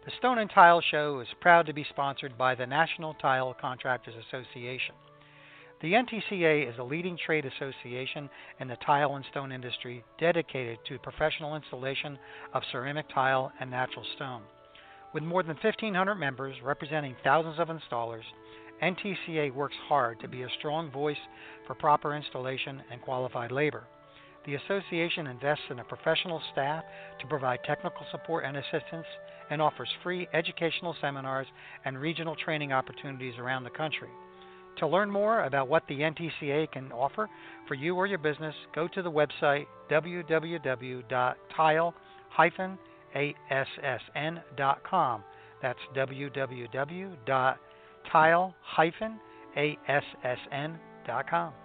The Stone and Tile Show is proud to be sponsored by the National Tile Contractors Association. The NTCA is a leading trade association in the tile and stone industry dedicated to professional installation of ceramic tile and natural stone. With more than 1,500 members representing thousands of installers, NTCA works hard to be a strong voice for proper installation and qualified labor. The association invests in a professional staff to provide technical support and assistance and offers free educational seminars and regional training opportunities around the country. To learn more about what the NTCA can offer for you or your business, go to the website www.tile-assn.com. That's www.tile-assn.com.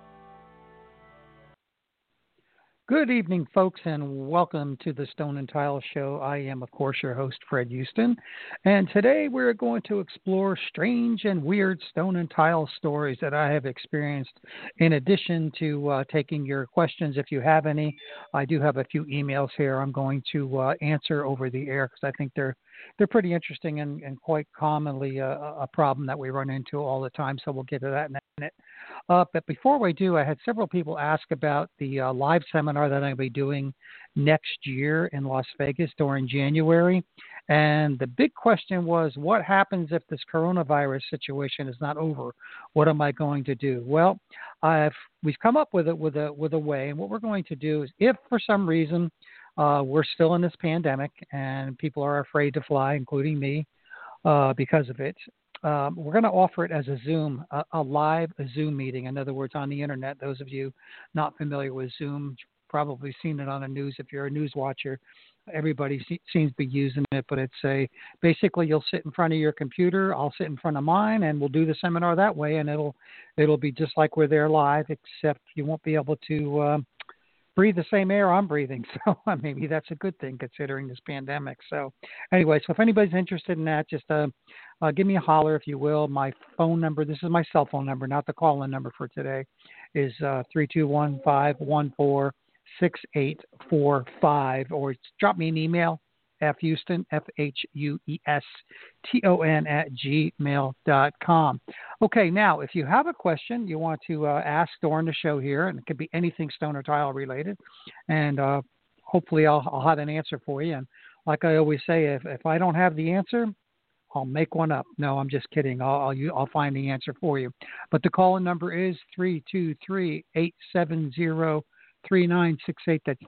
Good evening, folks, and welcome to the Stone and Tile Show. I am, of course, your host, Fred Houston, and today we're going to explore strange and weird stone and tile stories that I have experienced, in addition to taking your questions if you have any. I do have a few emails here I'm going to answer over the air because I think they're pretty interesting and quite commonly a problem that we run into all the time, so we'll get to that in a minute. But before we do, I had several people ask about the live seminar that I'm going to be doing next year in Las Vegas during January. And the big question was, what happens if this coronavirus situation is not over? What am I going to do? Well, we've come up with a way, and what we're going to do is, if for some reason we're still in this pandemic and people are afraid to fly, including me, because of it, we're going to offer it as a Zoom, a live Zoom meeting. In other words, on the internet. Those of you not familiar with Zoom, probably seen it on the news. If you're a news watcher, everybody seems to be using it. But it's basically you'll sit in front of your computer, I'll sit in front of mine, and we'll do the seminar that way. And it'll be just like we're there live, except you won't be able to breathe the same air I'm breathing. So maybe that's a good thing considering this pandemic. So anyway, so if anybody's interested in that, just give me a holler, if you will. My phone number, this is my cell phone number, not the call-in number for today, is 321-514-6845, or drop me an email, fhouston, FHUESTON @gmail.com. Okay, now, if you have a question you want to ask during the show here, and it could be anything stone or tile related, and hopefully I'll have an answer for you. And like I always say, if I don't have the answer, I'll make one up. No, I'm just kidding. I'll find the answer for you. But the call-in number is 323-870-3968. That's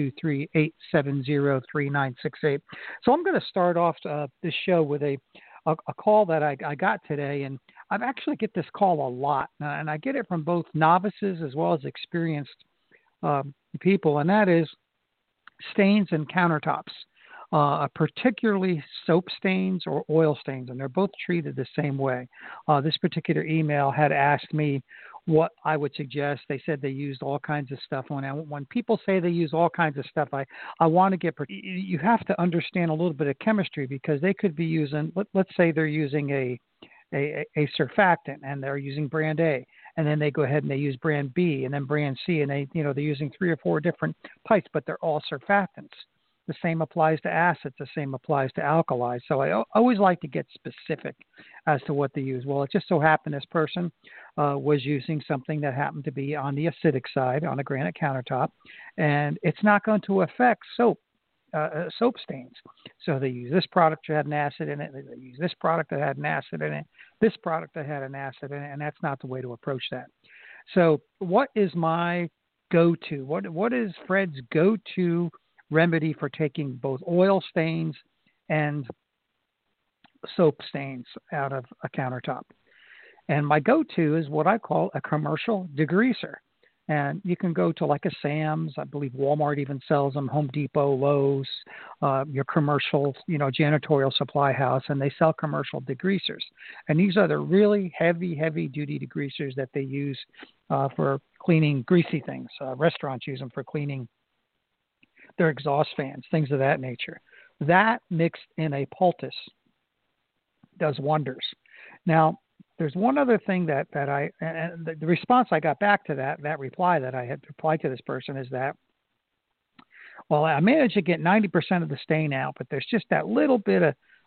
323-870-3968. So I'm going to start off this show with a call that I got today, and I've actually get this call a lot, and I get it from both novices as well as experienced people, and that is stains in countertops. Particularly soap stains or oil stains, and they're both treated the same way. This particular email had asked me what I would suggest. They said they used all kinds of stuff. When people say they use all kinds of stuff, I want to you have to understand a little bit of chemistry, because they could be using, let's say they're using a surfactant and they're using brand A, and then they go ahead and they use brand B and then brand C, and they're using 3 or 4 different types, but they're all surfactants. The same applies to acids. The same applies to alkalis. So I always like to get specific as to what they use. Well, it just so happened this person was using something that happened to be on the acidic side on a granite countertop, and it's not going to affect soap stains. So they use this product that had an acid in it. They use this product that had an acid in it. This product that had an acid in it, and that's not the way to approach that. So what is my go-to? What is Fred's go-to remedy for taking both oil stains and soap stains out of a countertop? And my go-to is what I call a commercial degreaser. And you can go to like a Sam's, I believe Walmart even sells them, Home Depot, Lowe's, your commercial, janitorial supply house, and they sell commercial degreasers. And these are the really heavy duty degreasers that they use for cleaning greasy things. Restaurants use them for cleaning their exhaust fans, things of that nature. That mixed in a poultice does wonders. Now, there's one other thing that the response I got back to that reply that I had replied to this person is that, well, I managed to get 90% of the stain out, but there's just that little bit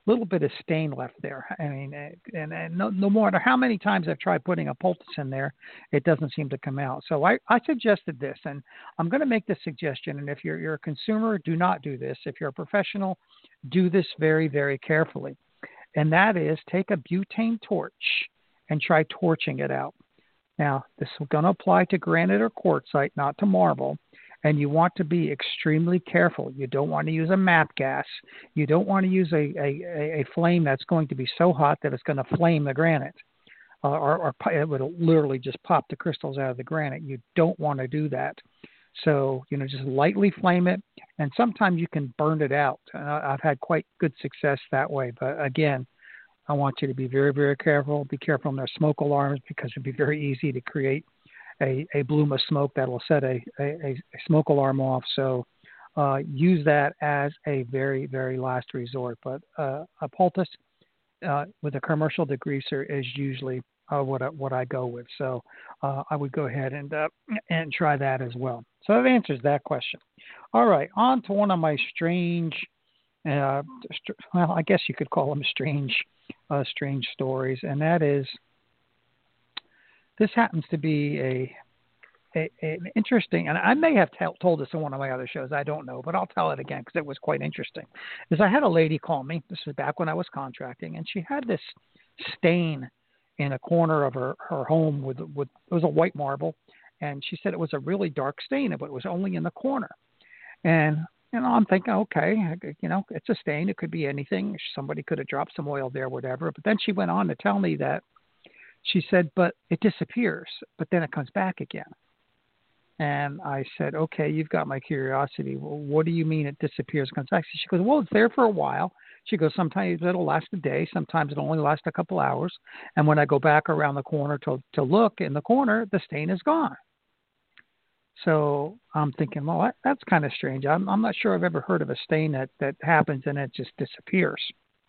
little bit of stain left there. I mean, and no matter how many times I've tried putting a poultice in there, it doesn't seem to come out. So I suggested this, and I'm going to make this suggestion. And if you're a consumer, do not do this. If you're a professional, do this very, very carefully. And that is take a butane torch and try torching it out. Now, this is going to apply to granite or quartzite, not to marble. And you want to be extremely careful. You don't want to use a MAP gas. You don't want to use a flame that's going to be so hot that it's going to flame the granite, or it would literally just pop the crystals out of the granite. You don't want to do that. So, just lightly flame it, and sometimes you can burn it out. I've had quite good success that way. But again, I want you to be very, very careful. Be careful on their smoke alarms, because it'd be very easy to create a bloom of smoke that will set a smoke alarm off. So use that as a very, very last resort. But a poultice with a commercial degreaser is usually what I go with. So I would go ahead and try that as well. So that answers that question. All right, on to one of my strange, well, I guess you could call them strange stories, and that is, this happens to be an interesting, and I may have told this in one of my other shows, I don't know, but I'll tell it again because it was quite interesting. Is I had a lady call me, this was back when I was contracting, and she had this stain in a corner of her home with it was a white marble, and she said it was a really dark stain, but it was only in the corner. And I'm thinking, okay, it's a stain. It could be anything. Somebody could have dropped some oil there, whatever. But then she went on to tell me that she said, but it disappears, but then it comes back again. And I said, okay, you've got my curiosity. Well, what do you mean it disappears, comes back? She goes, well, it's there for a while. She goes, sometimes it'll last a day. Sometimes it'll only last a couple hours. And when I go back around the corner to look in the corner, the stain is gone. So I'm thinking, well, that's kind of strange. I'm not sure I've ever heard of a stain that happens and it just disappears.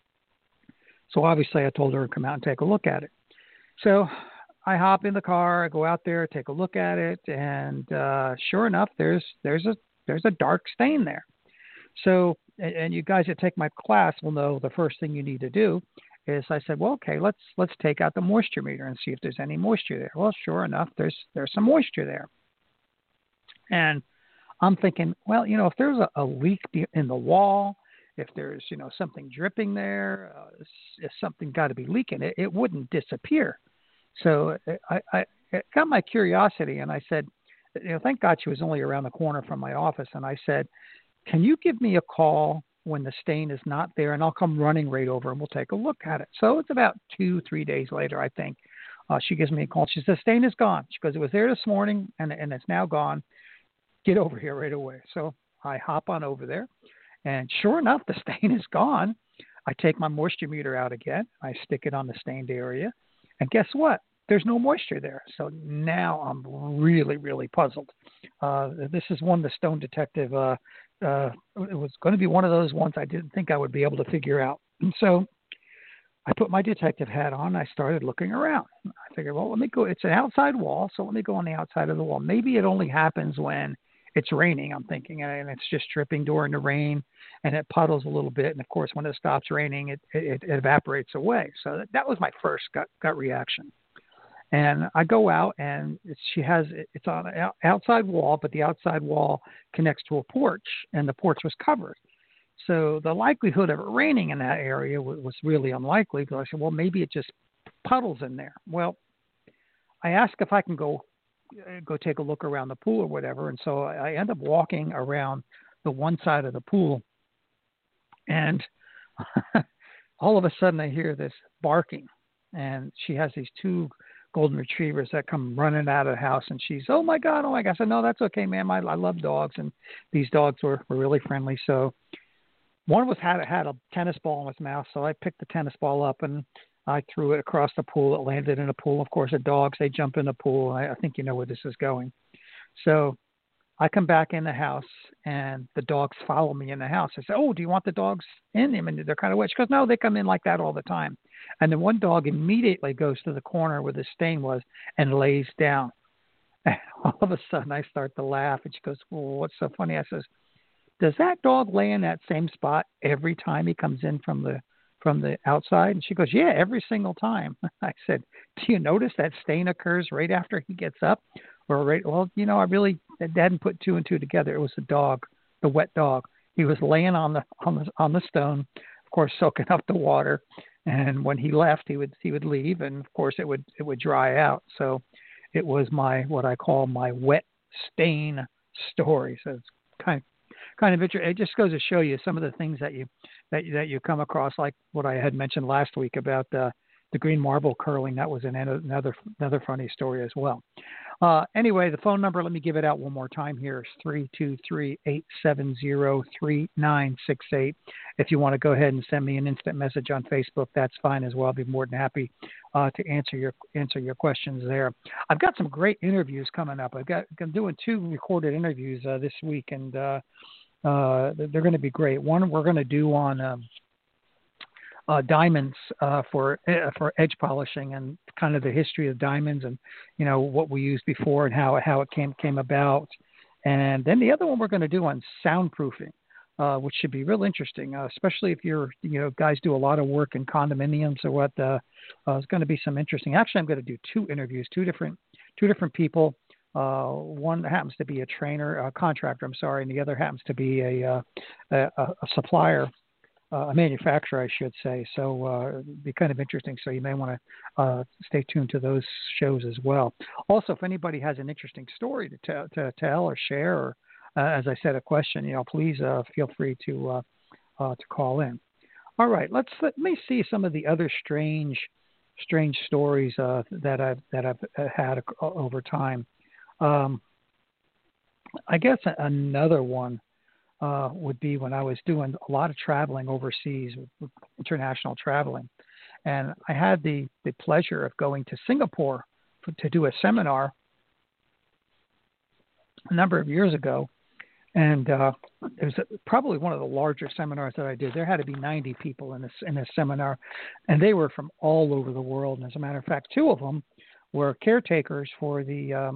So obviously I told her to come out and take a look at it. So I hop in the car, I go out there, take a look at it, and sure enough, there's a dark stain there. So, and you guys that take my class will know the first thing you need to do is, I said, well, okay, let's take out the moisture meter and see if there's any moisture there. Well, sure enough, there's some moisture there. And I'm thinking, well, if there's a leak in the wall, if there's, something dripping there, if something got to be leaking, it wouldn't disappear. So I got my curiosity, and I said, thank God she was only around the corner from my office. And I said, can you give me a call when the stain is not there, and I'll come running right over and we'll take a look at it. So it's about 2-3 days later, I think. She gives me a call. She says, the stain is gone. She goes, it was there this morning, and it's now gone. Get over here right away. So I hop on over there, and sure enough, the stain is gone. I take my moisture meter out again. I stick it on the stained area, and guess what? There's no moisture there. So now I'm really, really puzzled. This is one the Stone Detective, it was going to be one of those ones I didn't think I would be able to figure out. And so I put my detective hat on. I started looking around. I figured, well, let me go. It's an outside wall, so let me go on the outside of the wall. Maybe it only happens when it's raining, I'm thinking, and it's just dripping during the rain, and it puddles a little bit. And of course, when it stops raining, it evaporates away. So that was my first gut reaction. And I go out, and it's on an outside wall, but the outside wall connects to a porch, and the porch was covered. So the likelihood of it raining in that area was really unlikely. But I said, well, maybe it just puddles in there. Well, I asked if I can go take a look around the pool or whatever. And so I end up walking around the one side of the pool, and all of a sudden I hear this barking, and she has these two golden retrievers that come running out of the house, and she's, oh my God. I said, no, that's okay, ma'am. I love dogs, and these dogs were really friendly. So one had a tennis ball in his mouth, so I picked the tennis ball up and I threw it across the pool. It landed in a pool. Of course, the dogs, they jump in the pool. I think you know where this is going. So I come back in the house, and the dogs follow me in the house. I say, oh, do you want the dogs in? I mean, they're kind of wet. She goes, no, they come in like that all the time. And then one dog immediately goes to the corner where the stain was and lays down. And all of a sudden, I start to laugh. And she goes, well, what's so funny? I says, does that dog lay in that same spot every time he comes in from from the outside? And she goes, yeah, every single time. I said, do you notice that stain occurs right after he gets up? Or right, well, I really hadn't put two and two together. It was the dog, the wet dog. He was laying on the stone, of course, soaking up the water. And when he left, he would leave, and of course, it would dry out. So it was what I call my wet stain story. So it's kind of interesting. It just goes to show you some of the things that you come across, like what I had mentioned last week about the green marble curling. That was another funny story as well. Anyway, the phone number, let me give it out one more time here, is 323-870-3968. If you want to go ahead and send me an instant message on Facebook, that's fine as well. I'll be more than happy to answer your questions there. I've got some great interviews coming up. I'm doing 2 recorded interviews this week, and they're going to be great. One we're going to do on diamonds for edge polishing, and kind of the history of diamonds, and what we used before and how it came about. And then the other one we're going to do on soundproofing, which should be real interesting, especially if you're guys do a lot of work in condominiums or what. It's going to be some interesting. Actually, I'm going to do 2 interviews, two different people. One happens to be a contractor, and the other happens to be a supplier. A manufacturer, I should say. So it'd be kind of interesting. So you may want to stay tuned to those shows as well. Also, if anybody has an interesting story to tell or share, or as I said, a question, please feel free to call in. All right, let me see some of the other strange stories that I've had over time. I guess another one would be when I was doing a lot of traveling overseas, international traveling. And I had the pleasure of going to Singapore to do a seminar a number of years ago. And it was probably one of the larger seminars that I did. There had to be 90 people in this seminar, and they were from all over the world. And as a matter of fact, 2 of them were caretakers for the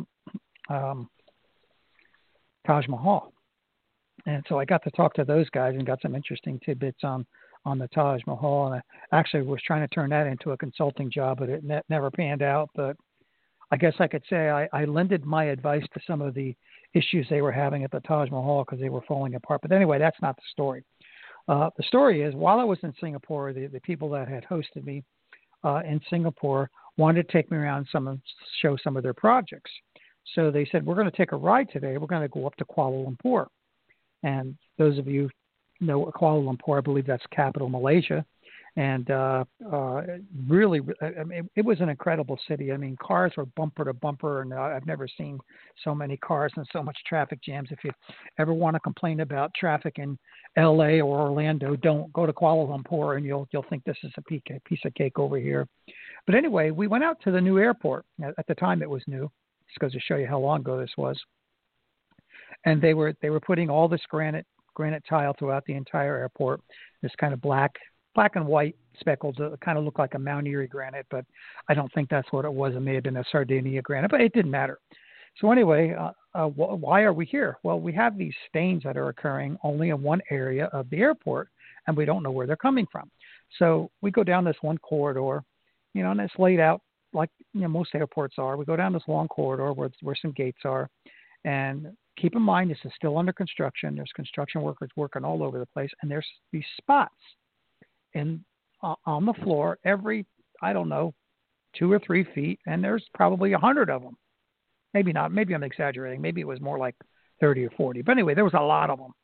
Taj Mahal. And so I got to talk to those guys and got some interesting tidbits on the Taj Mahal. And I actually was trying to turn that into a consulting job, but it never panned out. But I guess I could say I lended my advice to some of the issues they were having at the Taj Mahal because they were falling apart. But anyway, that's not the story. The story is, while I was in Singapore, the people that had hosted me in Singapore wanted to take me around show some of their projects. So they said, we're going to take a ride today. We're going to go up to Kuala Lumpur. And those of you know Kuala Lumpur, I believe that's capital Malaysia. And really, I mean, it was an incredible city. I mean, cars were bumper to bumper, and I've never seen so many cars and so much traffic jams. If you ever want to complain about traffic in L.A. or Orlando, don't go to Kuala Lumpur, and you'll think this is a piece of cake over here. But anyway, we went out to the new airport. At the time, it was new. Just goes to show you how long ago this was. And they were putting all this granite tile throughout the entire airport. This kind of black and white speckled, kind of looked like a Mount Erie granite, but I don't think that's what it was. It may have been a Sardinia granite, but it didn't matter. So anyway, why are we here? Well, we have these stains that are occurring only in one area of the airport, and we don't know where they're coming from. So we go down this one corridor, and it's laid out like most airports are. We go down this long corridor where some gates are, and keep in mind this is still under construction. There's construction workers working all over the place, and there's these spots on the floor every, I don't know, 2 or 3 feet, and there's probably 100 of them. Maybe not. Maybe I'm exaggerating. Maybe it was more like 30 or 40. But anyway, there was a lot of them.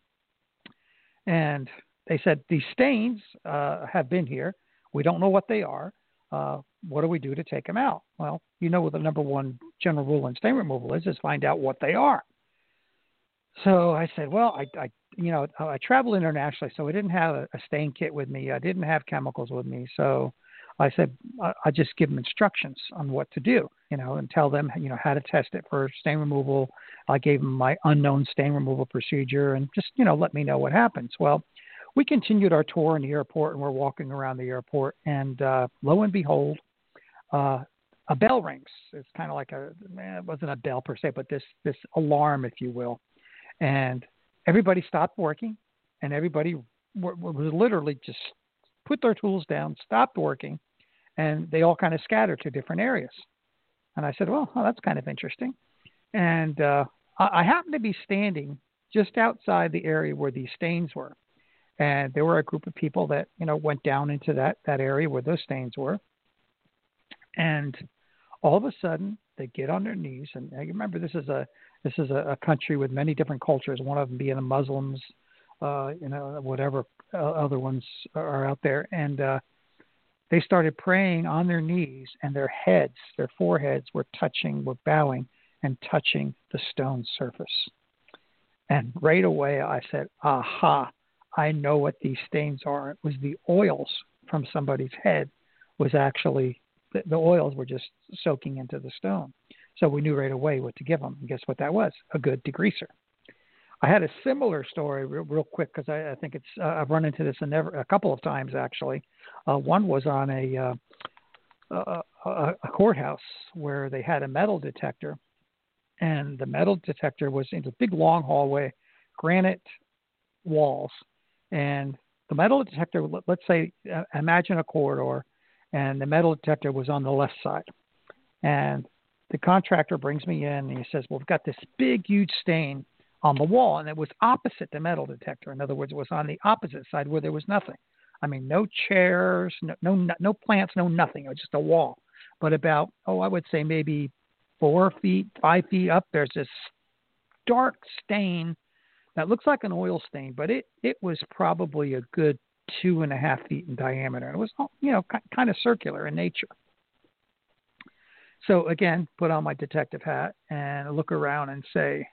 And they said, these stains have been here. We don't know what they are. What do we do to take them out? Well, what the number one general rule in stain removal is find out what they are. So I said, well, I travel internationally, so I didn't have a stain kit with me. I didn't have chemicals with me. So I said, I just give them instructions on what to do, and tell them, how to test it for stain removal. I gave them my unknown stain removal procedure and just, let me know what happens. Well, we continued our tour in the airport, and we're walking around the airport, and lo and behold, a bell rings. It's kind of like it wasn't a bell per se, but this alarm, if you will. And everybody stopped working, and everybody was literally just put their tools down, stopped working, and they all kind of scattered to different areas. And I said, well, that's kind of interesting. And I happened to be standing just outside the area where these stains were. And there were a group of people that, went down into that area where those stains were. And all of a sudden, they get on their knees. And you remember, this is a country with many different cultures, one of them being the Muslims, whatever other ones are out there. And they started praying on their knees, and their foreheads were bowing and touching the stone surface. And right away I said, aha, I know what these stains are. It was the oils from somebody's head was actually, the oils were just soaking into the stone. So we knew right away what to give them. And guess what that was? A good degreaser. I had a similar story real quick because I think I've run into this a couple of times actually. One was on a courthouse where they had a metal detector, and the metal detector was in a big long hallway, granite walls, and the metal detector, let's say, imagine a corridor, and the metal detector was on the left side, and the contractor brings me in and he says, well, we've got this big, huge stain on the wall, and it was opposite the metal detector. In other words, it was on the opposite side where there was nothing. I mean, no chairs, no plants, no nothing. It was just a wall. But about, I would say maybe 4 feet, 5 feet up, there's this dark stain that looks like an oil stain, but it was probably a good 2.5 feet in diameter. It was, kind of circular in nature. So again, put on my detective hat and look around and say,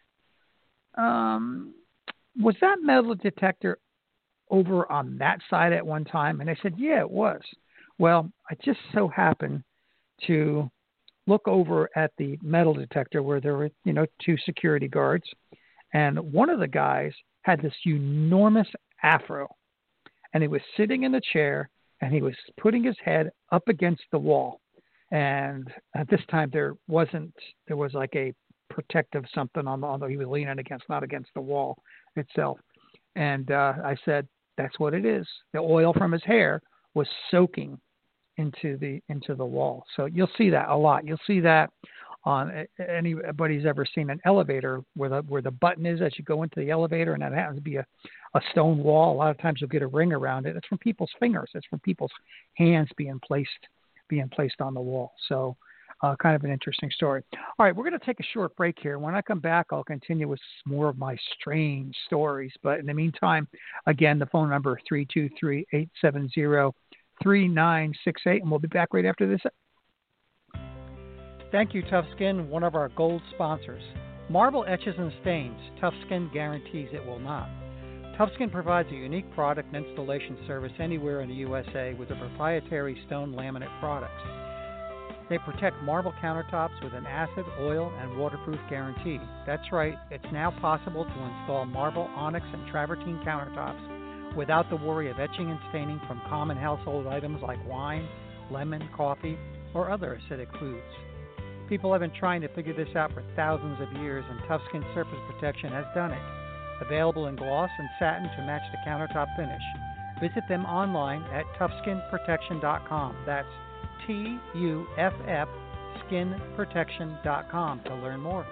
was that metal detector over on that side at one time? And they said, yeah, it was. Well, I just so happened to look over at the metal detector where there were, 2 security guards. And one of the guys had this enormous afro, and he was sitting in the chair and he was putting his head up against the wall. And at this time there was like a protective something although he was leaning against, not against the wall itself. And I said, that's what it is. The oil from his hair was soaking into the wall. So you'll see that a lot. You'll see that on anybody's ever seen an elevator where the button is as you go into the elevator, and that happens to be a stone wall. A lot of times you'll get a ring around it. It's from people's fingers. It's from people's hands being placed on the wall. So kind of an interesting story. All right, we're going to take a short break here. When I come back, I'll continue with more of my strange stories. But in the meantime, again, the phone number 323-870-3968, and we'll be back right after this. Thank you, Tough Skin, one of our gold sponsors. Marble etches and stains. Tough Skin guarantees it will not. Tough Skin provides a unique product and installation service anywhere in the USA with their proprietary stone laminate products. They protect marble countertops with an acid, oil, and waterproof guarantee. That's right, it's now possible to install marble, onyx, and travertine countertops without the worry of etching and staining from common household items like wine, lemon, coffee, or other acidic foods. People have been trying to figure this out for thousands of years, and Tough Skin Surface Protection has done it. Available in gloss and satin to match the countertop finish. Visit them online at toughskinprotection.com. That's TUFF skinprotection.com to learn more.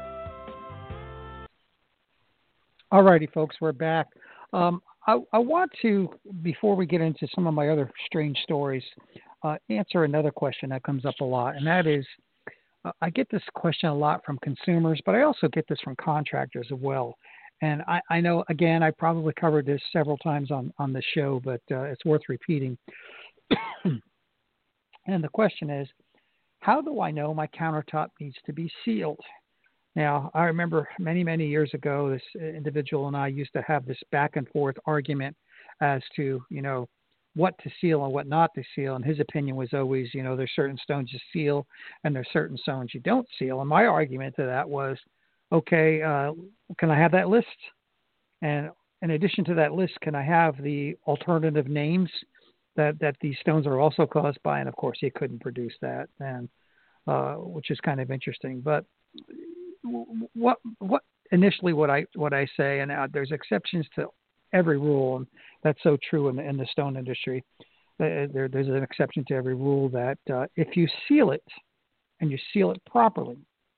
All righty, folks, we're back. I want to, before we get into some of my other strange stories, answer another question that comes up a lot, and that is, I get this question a lot from consumers, but I also get this from contractors as well. And I know, again, I probably covered this several times on the show, but it's worth repeating. And the question is, how do I know my countertop needs to be sealed? Now, I remember many, many years ago, this individual and I used to have this back and forth argument as to, what to seal and what not to seal. And his opinion was always, there's certain stones you seal and there's certain stones you don't seal. And my argument to that was, okay, can I have that list? And in addition to that list, can I have the alternative names that these stones are also caused by? And of course, he couldn't produce that, and which is kind of interesting. But what initially what I say, and there's exceptions to every rule, and that's so true in the stone industry. There's an exception to every rule that if you seal it and you seal it properly,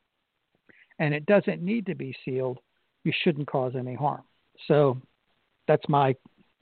and it doesn't need to be sealed, you shouldn't cause any harm. So that's my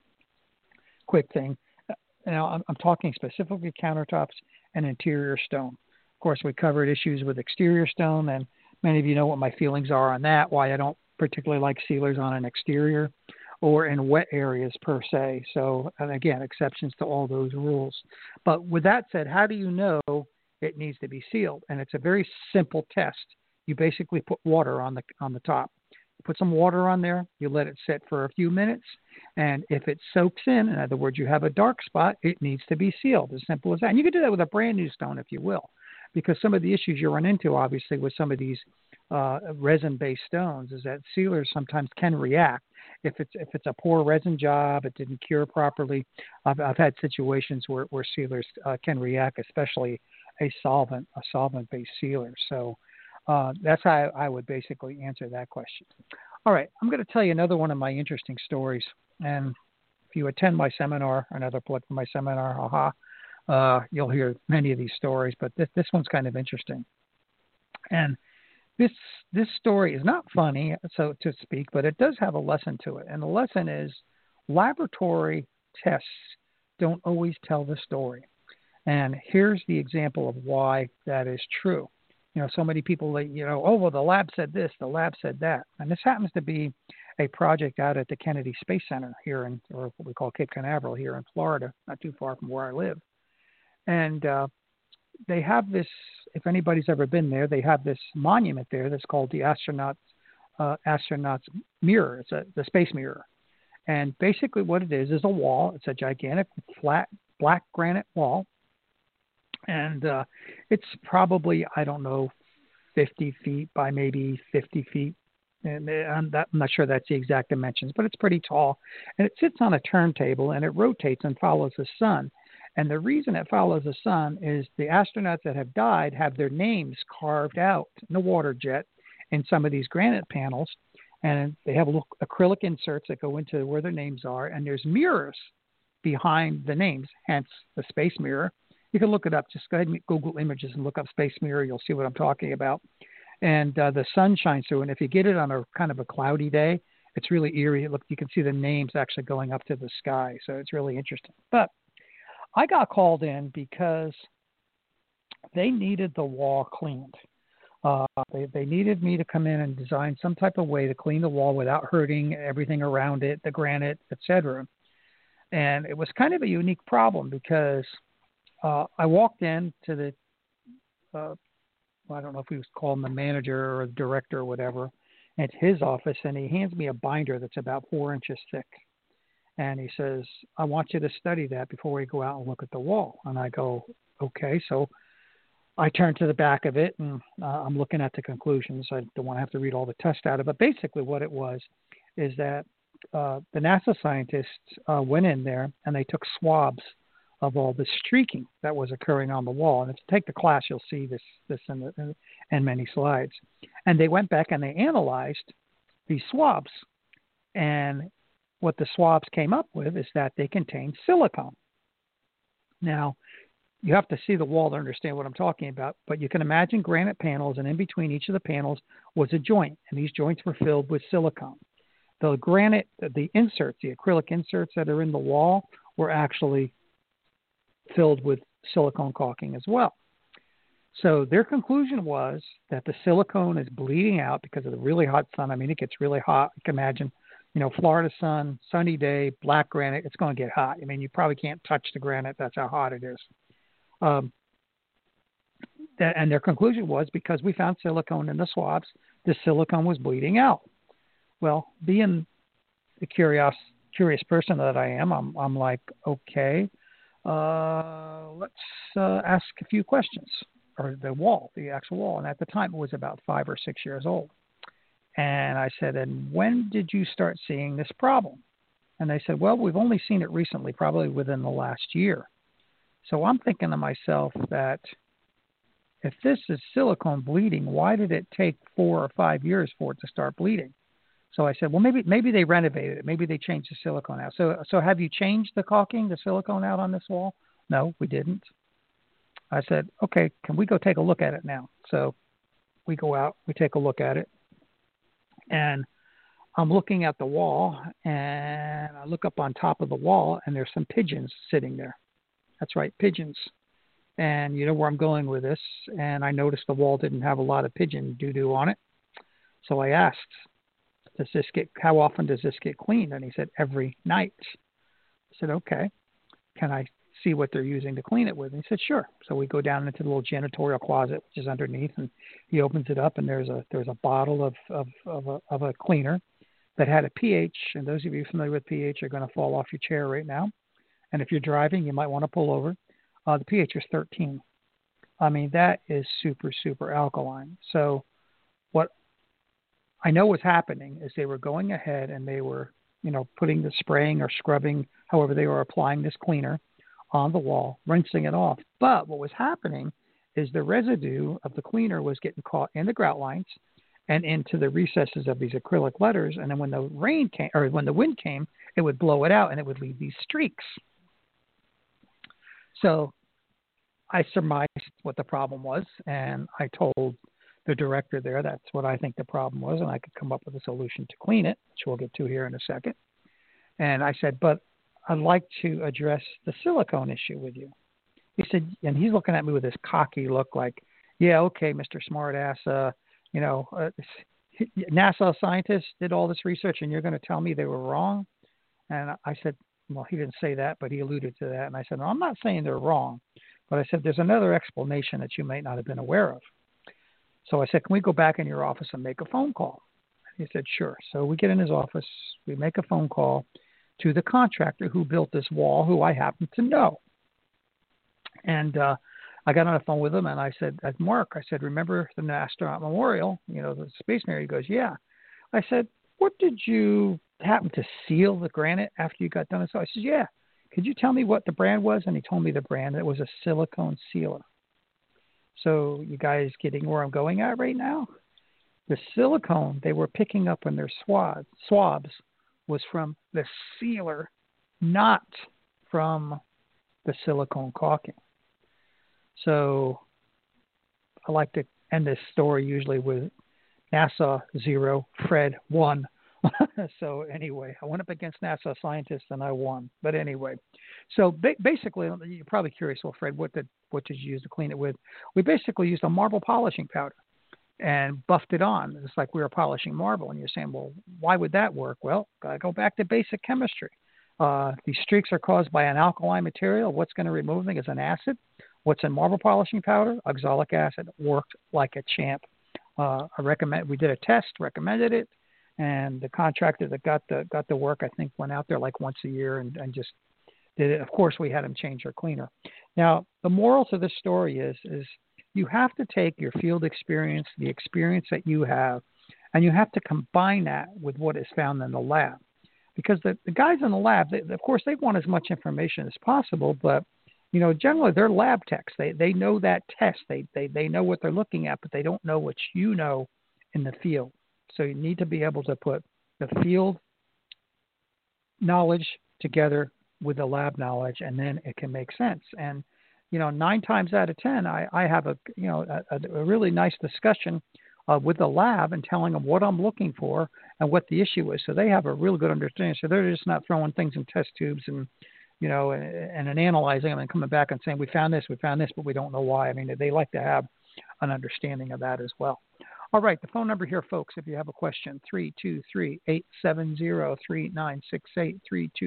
quick thing. Now, I'm talking specifically countertops and interior stone. Of course, we covered issues with exterior stone, and many of you know what my feelings are on that, why I don't particularly like sealers on an exterior or in wet areas per se. So, and again, exceptions to all those rules. But with that said, how do you know it needs to be sealed? And it's a very simple test. You basically put water on the top. You put some water on there, you let it sit for a few minutes, and if it soaks in other words, you have a dark spot, it needs to be sealed. As simple as that. And you can do that with a brand new stone if you will, because some of the issues you run into, obviously, with some of these resin-based stones is that sealers sometimes can react. If it's a poor resin job, it didn't cure properly. I've had situations where sealers can react, especially a solvent-based sealer. So that's how I would basically answer that question. All right, I'm going to tell you another one of my interesting stories. And if you attend my seminar, another plug for my seminar, you'll hear many of these stories, but this one's kind of interesting. And this story is not funny, so to speak, but it does have a lesson to it. And the lesson is laboratory tests don't always tell the story. And here's the example of why that is true. You know, so many people, oh, well, the lab said this, the lab said that. And this happens to be a project out at the Kennedy Space Center here or what we call Cape Canaveral here in Florida, not too far from where I live. And they have this, if anybody's ever been there, they have this monument there that's called the astronaut's mirror. It's the space mirror. And basically what it is a wall. It's a gigantic flat black granite wall. And it's probably, 50 feet by maybe 50 feet. And I'm not sure that's the exact dimensions, but it's pretty tall. And it sits on a turntable, and it rotates and follows the sun. And the reason it follows the sun is the astronauts that have died have their names carved out in the water jet in some of these granite panels. And they have little acrylic inserts that go into where their names are. And there's mirrors behind the names, hence the space mirror. You can look it up. Just go ahead and Google images and look up space mirror. You'll see what I'm talking about. And the sun shines through. And if you get it on a kind of a cloudy day, it's really eerie. Look, you can see the names actually going up to the sky. So it's really interesting. But I got called in because they needed the wall cleaned. They needed me to come in and design some type of way to clean the wall without hurting everything around it, the granite, etc. And it was kind of a unique problem because I walked in to the, I don't know if he was calling the manager or the director or whatever, at his office, and he hands me a binder that's about 4 inches thick. And he says, I want you to study that before we go out and look at the wall. And I go, okay. So I turn to the back of it, and I'm looking at the conclusions. I don't want to have to read all the tests out of it. But basically what it was is that the NASA scientists went in there, and they took swabs of all the streaking that was occurring on the wall. And if you take the class, you'll see this in many slides. And they went back and they analyzed these swabs. And what the swabs came up with is that they contain silicone. Now, you have to see the wall to understand what I'm talking about, but you can imagine granite panels, and in between each of the panels was a joint, and these joints were filled with silicone. The granite, the inserts, the acrylic inserts that are in the wall were actually filled with silicone caulking as well. So their conclusion was that the silicone is bleeding out because of the really hot sun. I mean, it gets really hot. You can imagine, Florida sun, sunny day, black granite, it's going to get hot. I mean, you probably can't touch the granite. That's how hot it is. And their conclusion was because we found silicone in the swabs, the silicone was bleeding out. Well, being the curious person that I am, I'm like, okay, let's ask a few questions. Or the actual wall. And at the time, it was about 5 or 6 years old. And I said, and when did you start seeing this problem? And they said, well, we've only seen it recently, probably within the last year. So I'm thinking to myself that if this is silicone bleeding, why did it take 4 or 5 years for it to start bleeding? So I said, well, maybe they renovated it. Maybe they changed the silicone out. So have you changed the caulking, the silicone out on this wall? No, we didn't. I said, okay, can we go take a look at it now? So we go out, we take a look at it, and I'm looking at the wall, and I look up on top of the wall, and there's some pigeons sitting there. That's right, pigeons. And you know where I'm going with this. And I noticed the wall didn't have a lot of pigeon doo-doo on it. So I asked, how often does this get cleaned? And he said, every night. I said, okay. Can I see what they're using to clean it with? And he said, sure. So we go down into the little janitorial closet, which is underneath, and he opens it up, and there's a bottle of a cleaner that had a pH. And those of you familiar with pH are going to fall off your chair right now. And if you're driving, you might want to pull over. The pH is 13. I mean, that is super, super alkaline. So what I know was happening is they were going ahead and they were, putting the spraying or scrubbing, however they were applying this cleaner on the wall, rinsing it off. But what was happening is the residue of the cleaner was getting caught in the grout lines and into the recesses of these acrylic letters. And then when the rain came, or when the wind came, it would blow it out and it would leave these streaks. So I surmised what the problem was, and I told the director there that's what I think the problem was, and I could come up with a solution to clean it, which we'll get to here in a second. And I said, but I'd like to address the silicone issue with you. He said, and he's looking at me with this cocky look like, yeah, okay, Mr. Smartass, NASA scientists did all this research, and you're going to tell me they were wrong? And I said, well, he didn't say that, but he alluded to that. And I said, no, I'm not saying they're wrong, but I said, there's another explanation that you may not have been aware of. So I said, can we go back in your office and make a phone call? He said, sure. So we get in his office, we make a phone call to the contractor who built this wall, who I happen to know. And I got on the phone with him, and I said, Mark, I said, remember the astronaut memorial, the Space Marine? He goes, yeah. I said, what did you happen to seal the granite after you got done? So I said, yeah. Could you tell me what the brand was? And he told me the brand. It was a silicone sealer. So you guys getting where I'm going at right now? The silicone they were picking up in their swabs was from the sealer, not from the silicone caulking. So I like to end this story usually with NASA 0, Fred 1. So anyway, I went up against NASA scientists and I won. But anyway, so basically, you're probably curious, well, Fred, what did you use to clean it with? We basically used a marble polishing powder and buffed it on. It's like we were polishing marble. And you're saying, well, why would that work? Well, gotta go back to basic chemistry. These streaks are caused by an alkaline material. What's going to remove them is an acid. What's in marble polishing powder? Oxalic acid. Worked like a champ. We did a test, recommended it. And the contractor that got the work, I think, went out there like once a year and just did it. Of course, we had him change our cleaner. Now, the moral to this story is you have to take your field experience, the experience that you have, and you have to combine that with what is found in the lab. Because the guys in the lab, of course, they want as much information as possible, but generally they're lab techs. They know that test. They know what they're looking at, but they don't know what you know in the field. So you need to be able to put the field knowledge together with the lab knowledge, and then it can make sense. And 9 times out of 10, I have a really nice discussion with the lab and telling them what I'm looking for and what the issue is. So they have a real good understanding. So they're just not throwing things in test tubes and analyzing them and coming back and saying, we found this, but we don't know why. I mean, they like to have an understanding of that as well. All right, the phone number here, folks, if you have a question, 323-870-3968,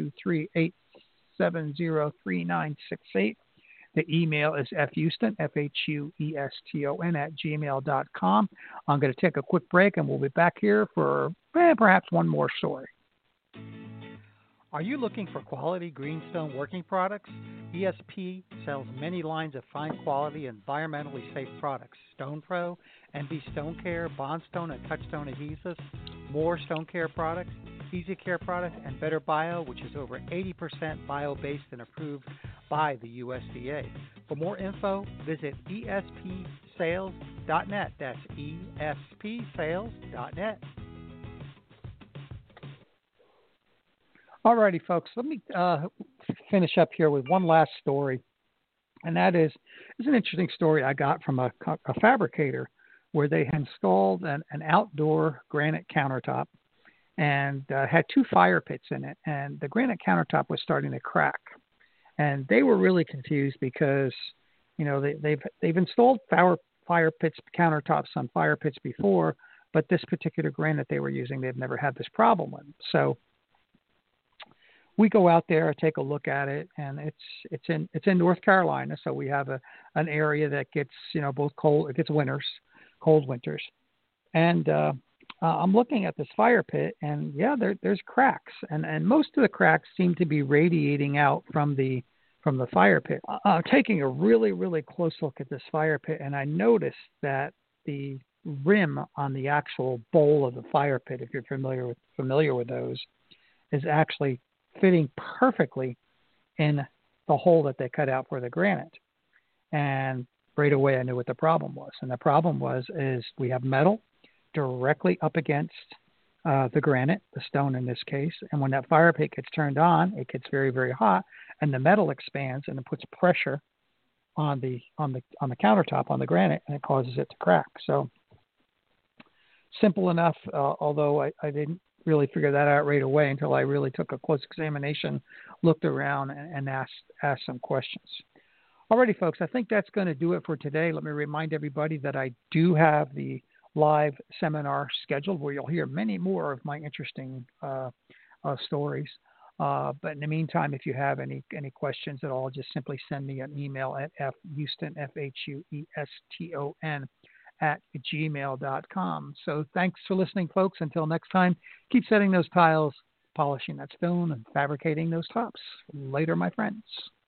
323-870-3968. The email is fhouston, FHUESTON, @gmail.com. I'm going to take a quick break, and we'll be back here for perhaps one more story. Are you looking for quality greenstone working products? ESP sells many lines of fine quality, environmentally safe products. Stone Pro, MB Stone Care, Bondstone and Touchstone adhesives, more Stone Care products, Easy Care products, and Better Bio, which is over 80% bio-based and approved by the USDA. For more info, visit espsales.net. That's espsales.net. Alrighty, folks. Let me finish up here with one last story, and that is an interesting story I got from a fabricator where they had installed an outdoor granite countertop and had two fire pits in it, and the granite countertop was starting to crack, and they were really confused because they've installed fire pits countertops on fire pits before, but this particular granite they were using, they've never had this problem with. So we go out there, take a look at it, and it's in North Carolina, so we have an area that gets both cold, it gets cold winters, and I'm looking at this fire pit, and yeah, there's cracks, and most of the cracks seem to be radiating out from the fire pit. Taking a really, really close look at this fire pit, and I noticed that the rim on the actual bowl of the fire pit, if you're familiar with those, is actually fitting perfectly in the hole that they cut out for the granite. And right away I knew what the problem was. And the problem is we have metal directly up against the granite, the stone in this case. And when that fire pit gets turned on, it gets very, very hot, and the metal expands and it puts pressure on the countertop, on the granite, and it causes it to crack. So simple enough, although I didn't really figure that out right away until I really took a close examination, looked around, and asked some questions. Alrighty, folks, I think that's going to do it for today. Let me remind everybody that I do have the live seminar scheduled where you'll hear many more of my interesting stories. But in the meantime, if you have any questions at all, just simply send me an email at fhueston, FHUESTON, @gmail.com. So thanks for listening, folks. Until next time, keep setting those tiles, polishing that stone, and fabricating those tops. Later, my friends.